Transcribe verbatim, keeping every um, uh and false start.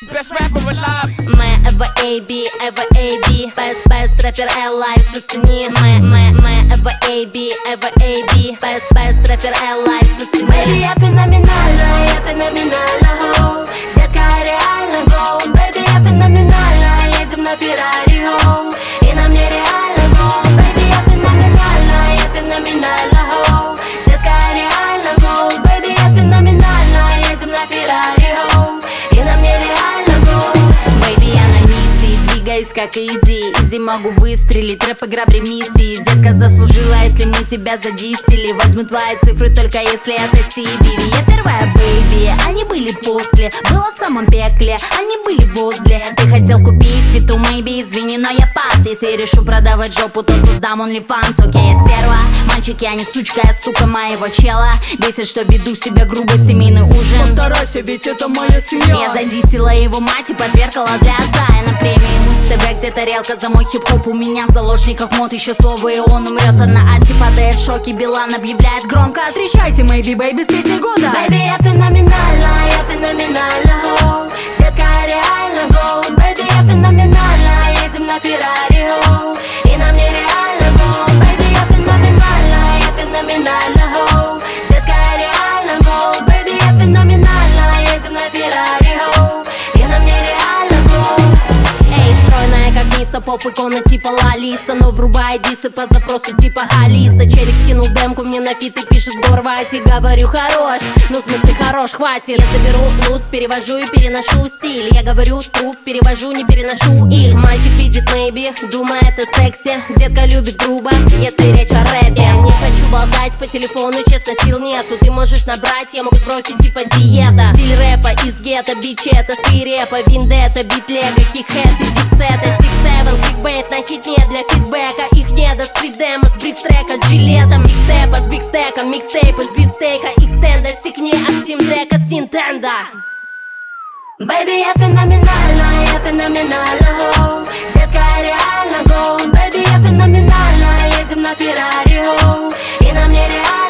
best rapper alive. Мы Эва эй би, Эва эй би, best рэпер alive, зацени. Мы, мы, мы Эва эй би, Эва эй би, best рэпер alive, зацени. Baby, я феноменальна, я феноменальна, хоу. Детка, реально гоу. Baby, я феноменальна, едем на Феррари, хоу. И на мне реально гоу. Baby, я феноменальна, я феноменальна, хоу. Детка, реально гоу. Baby, я феноменальна, едем на Феррари, хоу. И на мне реально гоу. Baby, я на миссии, двигаюсь как изи. Изи могу выстрелить, рэп игра в ремиссии. Детка заслужила, если мы тебя задисили. Возьму твои цифры, только если это си би ви. Я первая, бэйби, они были после. Было в самом пекле, они были возле. Ты хотел купить цвету, maybe, извини, но я пас. Если решу продавать жопу, то создам OnlyFans. Окей, я стерва, мальчик, я не сучка, я сука моего чела. Бесит, что веду себя грубо, семейный ужин. Постарайся, ведь это моя семья. Я задисила его мать и подвергала для отца. Я на премии Муз-ТВ, где тарелка за мой хип-хоп. У меня в заложниках мод, еще слово и он умрет. А на Асте падает в шоке, Билан объявляет громко: встречайте, Maybe Baby с песней года. Baby, я феноменальна, я феноменальна, хоу. Детка, реально гоу. Baby, я феноменальна, едем на Феррари, хоу. И на мне реально гоу. Baby, я феноменальна, я феноменальна, хоу. Детка, реально гоу. Baby, я феноменальна, едем на Феррари, хоу. И на мне реально гоу. Эй, стройная как Ниса, поп-икона типа Лалиса. Но врубай дисы по запросу типа Алиса. Челик скинул демку мне на фит и пишет горвать. И говорю хорош, ну в смысле хорош, хватит. Я заберу лут, перевожу и переношу стиль. Я говорю труп, перевожу, не переношу их. Мальчик видит maybe, думает это секси. Детка любит грубо, если речь о рэпе. Я не хочу болтать по телефону, честно сил нету. Ты можешь набрать, я могу сбросить типа диета. Стиль рэпа из гетто, бичи это свирепо. Виндетта, бит лего, кик-хэт и дипсета. Six seven, кликбейт на хитне для фидбэка. Их не до спиддема с брифстрека, джилетом. Микстепа с бигстеком, микстейпы с бифстейка. Икстенда, стикни от стимдека с Нинтендо. Baby, я феноменальна, я феноменальна, хоу. Детка, реально гоу. Baby, я феноменальна, едем на Феррари, хоу. И на мне реально